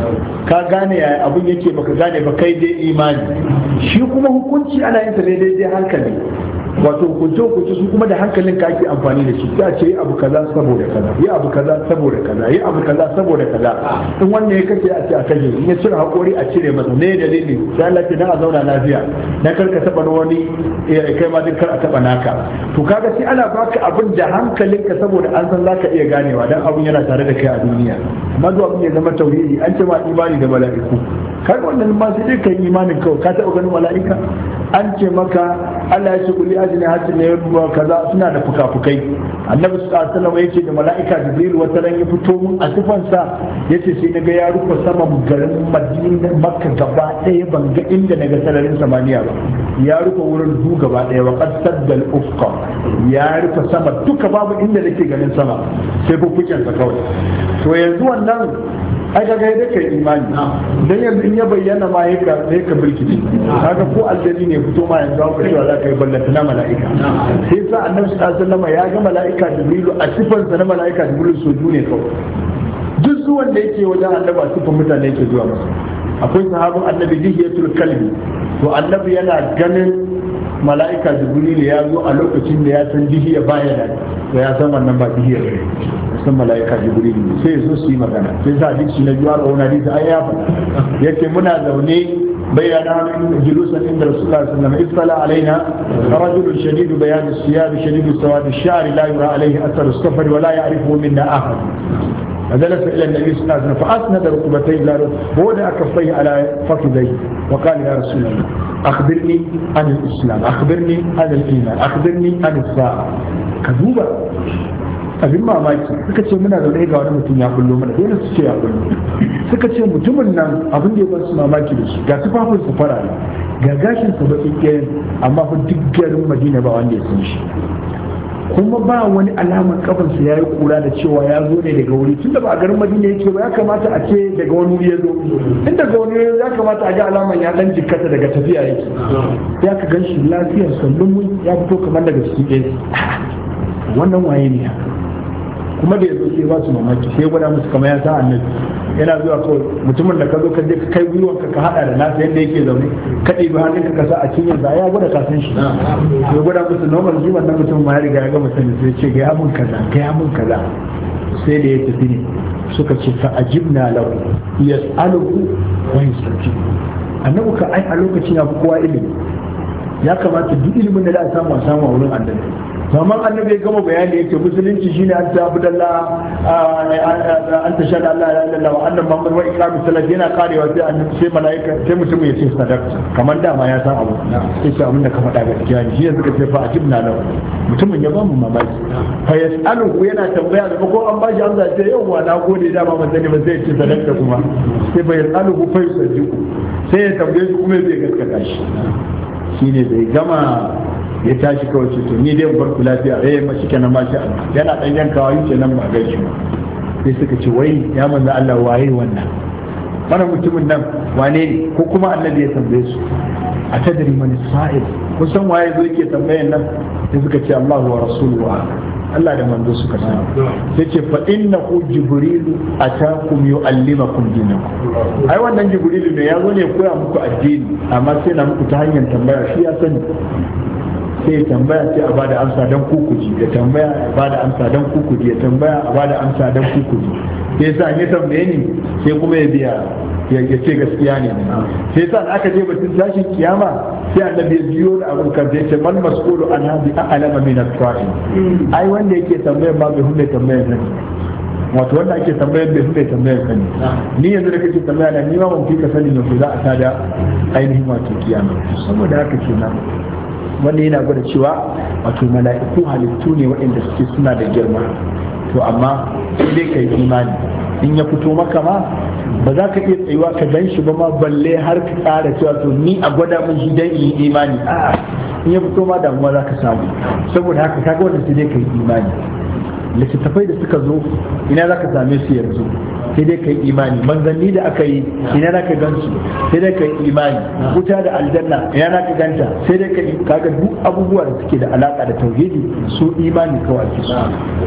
ka gane yaya abun yake baka gane ba kai dai imani shi kuma hukunci ana yin sa ne daidai hankali wato hukunce hukunce su kuma da hankalin ka ake amfani da shi sai a ce yi abu kaza saboda kaza yi abu kaza saboda kaza yi abu kaza saboda kaza in wannan ya kace a ce a kaje in ya cire hakuri a cire masa ne dalili sai Allah ya dan a zauna lafiya dan kar ka taba wani kai ma din kar a taba naka to kaga sai ana baka abin da hankalinka saboda an san zaka iya ganewa dan abun yana tare da kai a duniya amma duk abin ya zama tauhidi an ce ma imani da mala'iku kai wannan ma sai dai kai imanin kawai ka taba ganin mala'ika an ce maka Allah ya ce kulli ajni hatin ne kaza suna da fukafukai annabi sallallahu alaihi wasallam yace da mala'ika jibril wata ran ya fito mun a sifansa yace sai naga ya rufe saman garin Madina Makka gaba ɗaya ban ga inda naga sararin samaniya ba ya rufe wurin du gaba ɗaya wa qad saddal ufqa ya rufe sama duka babu inda nake ganin sama sai fukuken sa kawai to yanzu wannan ai kaga yadda kai imani dan yanzu in ya bayyana ma yaka sai ka birkice kaga ko aljani ne fito ma yanzu ka cewa za ka yi ballata na mala'ika sai sa annabi sallallahu alaihi wasallam ya ga mala'ika jibrilu a sifar sa na mala'ika jibrilu soju ne kawai duk zuwan da yake wajen annabi a sifar mutane yake zuwa masa akwai sahabin annabi dihiyatul kalbi to annabi yana ganin mala'ika jibrilu ya zo a lokacin da ya san dihiya baya da to ya san wannan ba dihiya bane san mala'ika jibrilu sai ya zo su yi magana sai sa hadisi na biyu a wani hadisi ai ya faɗa yake muna zaune bayyana julusan inda rasulullah sallallahu alaihi wasallam isfala alaina rajulun shadidu bayan as-siyab shadidu sawad ash-sha'r la yura alayhi athar as-safar wa la ya'rifu minna ahad فجلس الى النبي صلى الله عليه وسلم فاسند ركبتيه الى ووضع كفيه على فخذيه وقال يا رسول الله اخبرني عن الاسلام اخبرني عن الايمان اخبرني عن الساعه كذوبه abin mamaki suka ce muna zaune ga wani mutum ya kullo mana dole su ce ya kullo suka ce mutumin nan abin da ya ba su mamaki da shi ga tufafin su fara ga gashin su baƙin ƙirin amma fa duk garin Madina ba wanda ya san shi kuma ba wani alamar kafansa ya yi kura da cewa ya zo ne daga wuri tun da ba a garin Madina yake ba ya kamata a ce daga wani wuri ya zo in daga wani wuri ya kamata a ga alamar ya dan jikkata daga tafiya yake ya ka gan shi lafiyar sallun ya fito kamar daga cikin ɗaya wannan waye ne kuma da yazo sai ba su mamaki sai gwada musu kamar ya sa annabi yana zuwa kawai mutumin da ka zo ka je ka kai gwiwanka ka hada da nasa yadda yake zaune ka ɗebi hannunka ka sa a cinyar da ya gwada ka san shi sai gwada musu normal shi wannan mutum ma ya riga ya gama sani sai ce ga ya mun kaza ga ya mun kaza sai da ya tafi ne suka ce fa ajibna lahu yas'aluhu wa yastajib annabi ka ai a lokacin ya fi kowa ilimi ya kamata duk ilimin da za a samu a samu a wurin annabi zaman annabi ya gama bayani yake musulunci shine an ta abu dalla an ta shaɗa Allah ya lalala wa annan mamman wa iqamu salat yana karewa sai annabi sai malaika sai mutum ya ce sadaqta kamar dama ya san abu sai ce abin da ka faɗa gaskiya ne shi ya suka ce fa ajibna lahu mutumin ya ba mu mamaki fa yasaluhu yana tambaya da ko an bashi amsa sai yawa na gode dama ban sani ba sai ya ce sadaqta kuma sai fa yasaluhu fa yusaddiqu sai ya tambaye shi kuma zai gaskata shi shine bai gama ya tashi kawai ce to ni dai bar ku lafiya eh ma shike nan ma sha Allah yana dan yankawa yake nan ma gaishe sai suka ce wai ya manzo Allah waye wannan wannan mutumin nan wane ne, ko kuma annabi ya tambaye su a tadri man sa'il, kun san waye zo yake tambayan nan, sai suka ce Allahu wa rasuluhu Allah da manzo suka sani. Sai ce fa innahu jibrilu atakum yu'allimakum dinakum, ai wannan jibrilu ne ya zo ne koya muku addini, amma sai na muku ta hanyar tambaya, shi ya sani sai tambaya sai a bada amsa dan kukuji, ya tambaya a bada amsa dan kukuji, ya tambaya a bada amsa dan kukuji. Sai sa ya tambaye ni sai kuma ya biya ya ce gaskiya ne. Sai sa aka je batun tashin kiyama sai annabi ya biyo da abin kan sai ce man mas'ulu an hadi a'lama min al-qa'il, ai wanda yake tambayar ba bai hunde tambayar nan, wato wanda ake tambayar bai hunde tambayar sani. Ni yanzu da kake tambaya na ni ma ban fika sani ne za a tada ainihin wato kiyama. Saboda haka kenan wanda yana gwada cewa wato mala'iku halittu ne waɗanda suke suna da girma, to amma sai dai kai imani, in ya fito maka ma ba za ka iya tsayuwa ka gan shi ba ma, balle har ka tsara cewa to ni a gwada mun shi dan yi imani. A'a, in ya fito ma damuwa za ka samu. Saboda haka kaga wanda sai dai kai imani. Littattafai da suka zo ina za ka same su yanzu, sai dai kai imani. Manzanni da aka yi ina za ka gan su, sai dai kai imani. Wuta da aljanna ina za ka ganta, sai dai kai. Kaga duk abubuwa da suke da alaka da tauhidi su imani kawai ake so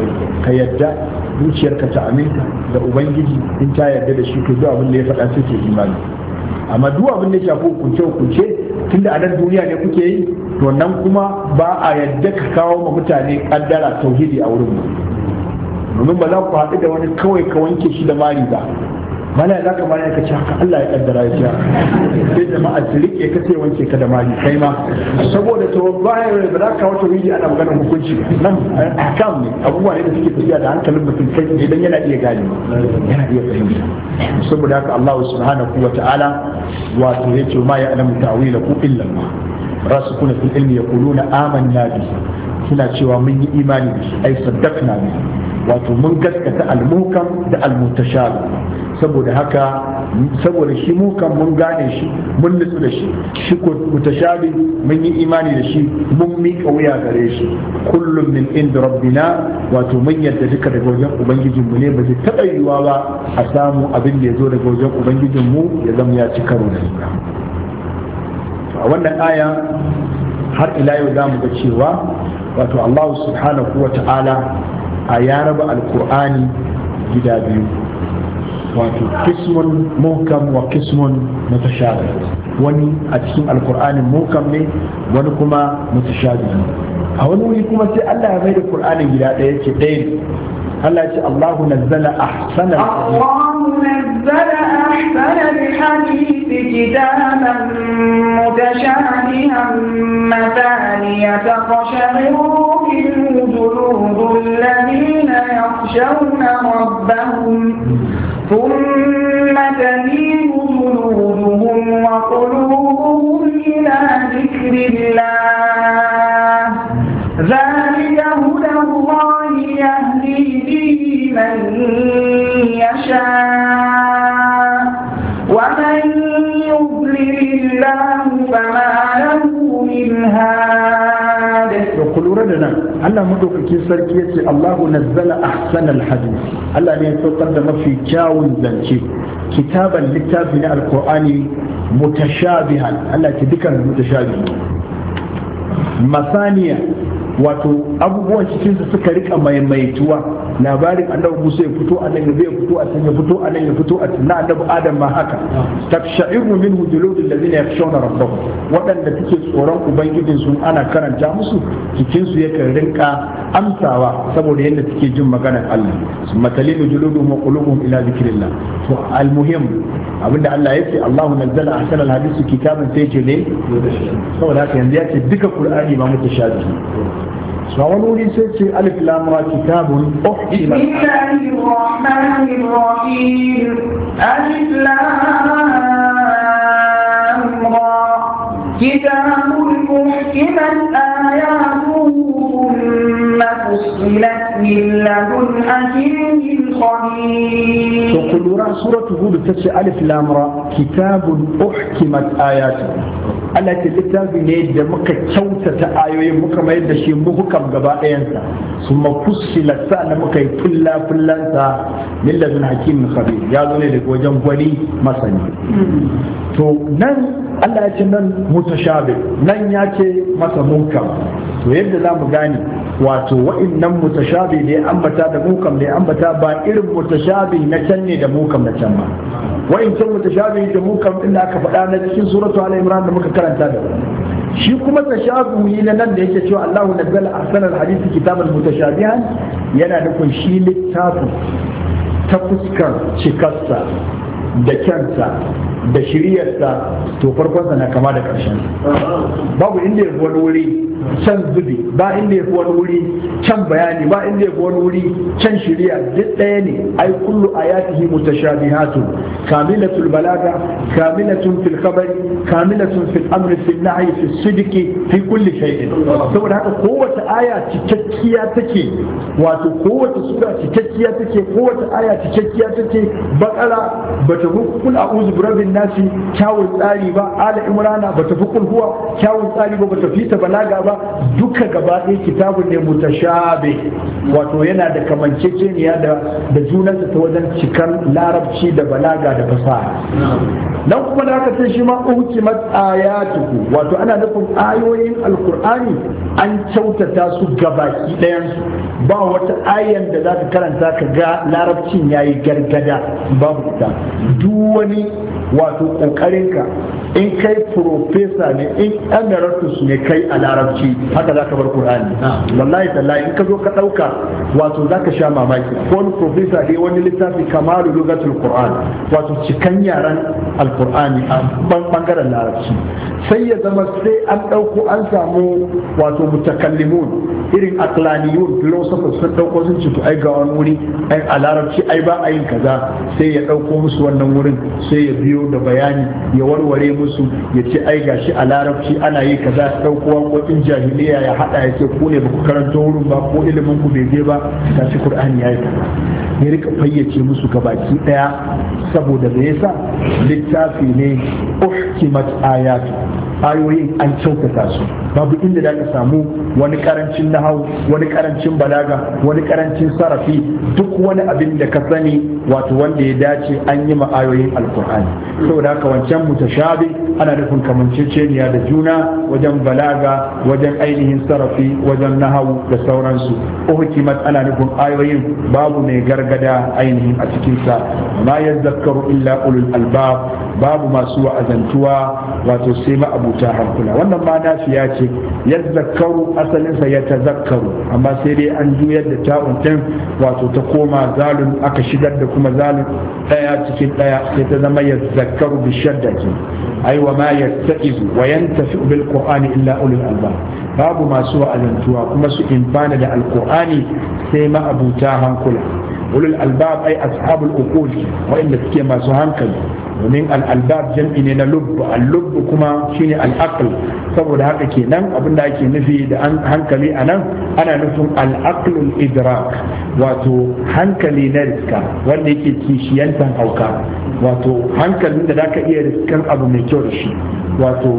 ka yadda, zuciyarka ta aminta da ubangiji, in ta yarda da shi to duk abin da ya faɗa sai ke imani. Amma duk abin da ya shafi hukunce hukunce tunda a nan duniya ne kuke yi, to nan kuma ba a yadda ka kawo ma mutane kaddara tauhidi a wurin mu, domin ba za ku haɗu da wani kawai ka wanke shi da mari ba. Mana za ka mara ka ce haka Allah ya kaddara ya ce sai jama'a su rike ka sai wanke ka da mari kai ma, saboda to bayan da za ka wata wuri ana maganar hukunci nan akam ne, abubuwa ne da suke tafiya da hankalin mutum kai idan yana iya gane yana iya fahimta. Saboda haka Allah subhanahu wa ta'ala wato yace ma ya alamu ta'wilahu illa Allah, rasikuna fil ilmi yaquluna amanna bi, suna cewa mun yi imani da shi, ai saddaqna bi, wato mun gaskata al-muhkam da al-mutashabih. Saboda haka saboda shi muhkam mun gane shi mun nutsu da shi, shi ko mutashabih mun yi imani da shi mun miƙa wuya gare shi. Kullum min inda rabbina, wato mun yadda duka daga wajen ubangijin mu ne, ba zai taɓa yiwuwa ba a samu abin da ya zo daga wajen ubangijin mu ya zama ya ci karo da juna. A wannan aya har ila yau za mu ga cewa wato Allah subhanahu wa ta'ala a ya raba alkur'ani gida biyu, wato kismun muhkam wa kismun mutashabih. Wani a cikin alkur'anin muhkam ne, wani kuma mutashabih ne. A wani wuri kuma sai Allah ya mai da qur'anin gida ɗaya ce ɗaya. Allah ya ce Allahu nazzala ahsana Allahu nazzala ahsana al-hadith kitaban mutashabihan mathaniya taqsha'ru minhu juludul ladina yakhshawna rabbahum ثم تلين جلودهم وقلوبهم إلى ذكر الله ذلك هدى الله يهدي به من يشاء ومن يضلل الله فما له من هاد. يقولون لنا Allah madaukakin sarki ya ce Allahu nazzala ahsanal hadith, Allah ne ya saukar da mafi kyawun zance, kitaban littafi na alqur'ani mutashabihan, Allah ce dukan mutashabihi, masaniya wato abubuwan cikin su suka rika maimaituwa. Labarin annabi Musa ya fito a nan, ya fito a can, ya fito a nan, ya fito a can, na annabi Adam ma haka. Taksha'iru minhu juludul ladina yakhshawna rabbahum, waɗanda suke tsoron ubangijin su ana karanta musu cikin su yakan rinka amsawa saboda yadda suke jin maganar Allah. Matalinu juluduhum wa qulubuhum ila zikrillah. To almuhim abinda Allah yake Allahu nazzala ahsanal hadisi kitaban sai ce ne, saboda haka yanzu ya ce duka Qur'ani ba mutashabihi. فولولي سيتي ألف لام را كتاب أحكمت. بسم الله الرحمن الرحيم. ألف لام را كتاب أحكمت آياته ثم فصلت من لدن حكيم خبير. تقول سورة هود تتي ألف لام را كتاب أحكمت آياته. Allah ce littafi ne da muka kyautata ayoyin muka mayar da shi muhukam gaba ɗayansa, su mafussila sa'an muka yi fulla fullansa min ladun hakimin khabir ya zo ne daga wajen gwani masani to nan Allah ya ce nan mutashabih nan ya ce masa munkam to yadda za mu gane wato wa'innan mutashabih da ya ambata da munkam da ya ambata ba irin mutashabih na can ne da munkam na can ba wa'incan mutashabih da munkam din da aka faɗa na cikin suratu al-imran da muka karanta da shi kuma tashabuhi na nan da yake cewa Allahu nazzala ahsanal hadisi kitaban mutashabihan yana nufin shi littafin ta fuskar cikarsa da kyansa da shiryarsa to farkonsa na kama da ƙarshen babu inda ya fi wani wuri can zubi ba inda ya fi wani wuri can bayani ba inda ya fi wani wuri can shirya duk ɗaya ne ai kullu ayatihi mutashabihatun kamilatul balaga kamilatun fil khabari kamilatun fil amri fil nahyi fil sidqi fi kulli shay'in saboda haka kowace aya cikakkiya take wato kowace sura cikakkiya take kowace aya cikakkiya take bakara bata hukul a'udhu birabbin nasi kyawun tsari ba ala imrana bata fi kul huwa kyawun tsari ba bata fita balaga ba duka gaba ɗaya kitabun ne mutashabi wato yana da kamanceceniya da da junansa ta wajen cikan larabci da balaga da fasaha nan kuma da aka ce shi ma uhkimat ayatuhu wato ana nufin ayoyin alqur'ani an kyautata su gabaki ɗayan su ba wata ayan da za ka karanta ka ga larabcin yayi gargada babu ita duk wani wato kokarinka in kai profesa ne in emeritus ne kai a larabci haka za ka bar qur'ani wallahi tallahi in ka zo ka dauka wato za ka sha mamaki ko wani profesa ne wani littafi kamalu lugatul qur'an wato cikan yaran alqur'ani a bangaren larabci sai ya zama sai an dauko an samu wato mutakallimun irin aqlaniyun philosophers sun dauko sun ce to ai ga wani wuri ai a larabci ai ba a yin kaza sai ya dauko musu wannan wurin sai ya biyo da bayani ya warware musu ya ce ai gashi a larabci ana yi kaza dauko wakokin jahiliya ya hada ya ce ku ne ba ku karanta wurin ba ko ilimin ku bai je ba gashi qur'ani yayi kaza ya rika fayyace musu gabaki daya saboda da yasa littafi ne uhkimat ayatu ayoyin an kyautata su babu inda da ka samu wani karancin nahau wani karancin balaga wani karancin sarafi duk wani abin da ka sani wato wanda ya dace an yi ma ayoyin alkur'ani saboda haka wancan mutashabi ana nufin kamanceceniya da juna wajen balaga wajen ainihin sarafi wajen nahau da sauransu uhkimat ana nufin ayoyin babu mai gargada ainihin a cikinsa ma yazakkaru illa ulul albab babu masu wa'azantuwa wato sai ma abuta hankula wannan ma nafiya ce yazakkaru asalinsa ya tazakkaru amma sai dai an juyar da ta'un din wato ta koma zalun aka shigar da kuma zalun daya cikin daya sai ta zama yazakkaru bi shaddati ai wa ma yasta'izu wa yantafi bil qur'ani illa ulul albab babu masu wa'azantuwa kuma su infana da alqur'ani sai ma abuta hankula ulul albab ai ashabul uqul wa'inda suke masu hankali domin al'albab jam'i ne na lubb al-lubb kuma shine al-aql saboda haka kenan abinda ake nufi da hankali a nan ana nufin al-aqlul idrak wato hankali na riska wanda yake kishiyantan hauka wato hankalin da zaka iya riskan abu mai kyau da shi wato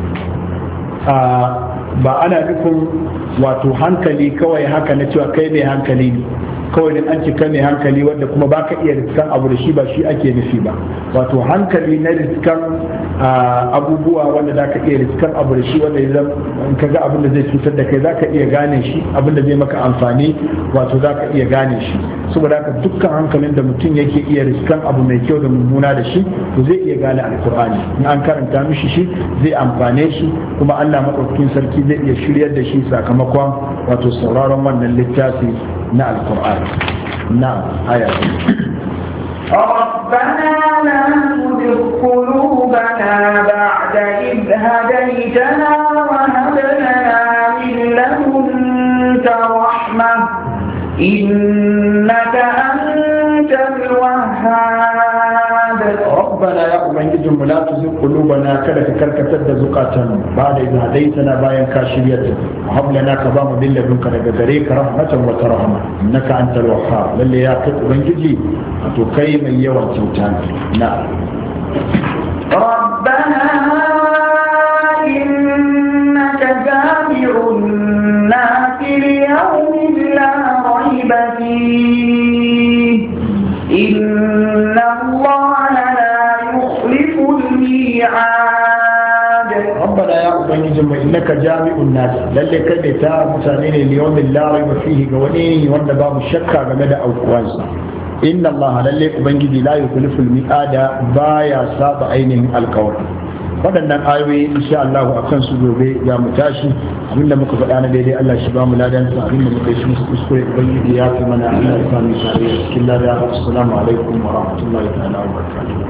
ba ana nufin wato hankali kawai haka na cewa kai mai hankali ne kawai da an cika mai hankali wanda kuma ba ka iya riskan abu da shi ba shi ake nufi ba wato hankali na riskan abubuwa wanda za ka iya riskan abu da shi wanda ya ka ga abin da zai cutar da kai za ka iya gane shi abin da zai maka amfani wato za ka iya gane shi saboda haka dukkan hankalin da mutum yake iya riskan abu mai kyau da mummuna da shi to zai iya gane alkur'ani in an karanta mishi shi zai amfane shi kuma Allah madaukakin sarki zai iya shiryar da shi sakamakon wato sauraron wannan littafi na alkur'ani نعم آية ربنا لا تزغ قلوبنا بعد إذ هديتنا وهب لنا من لدنك رحمة إنك أنت الوهاب ربنا يا أبنجي لا تزغ قلوبنا كذا كركتت زكاتنا بعد إذ هديتنا باين كاشريتنا وهب لنا كبام من لدنك نجدريك رحمة وترحمة إنك أنت الوهاب للي يا أبنجي تكي من يوم توتان نعم ربنا إنك جامع الناس ليوم لا ريب فيه ubangijin mu innaka jami'un nas lalle kai mai ta mutane ne liyawmin la raiba fihi ga wani wanda babu shakka game da aukuwansa inna Allah lalle ubangiji la yukhlifu al-mi'ada baya saba ainihin alkawari waɗannan ayoyi insha Allah a kan su gobe za mu tashi abinda muka faɗa na daidai Allah shi ba mu ladan sa abinda muka yi shi kuskure ubangiji ya fi mana Allah ya sami tare cikin lada assalamu alaikum wa rahmatullahi ta'ala wa barakatuh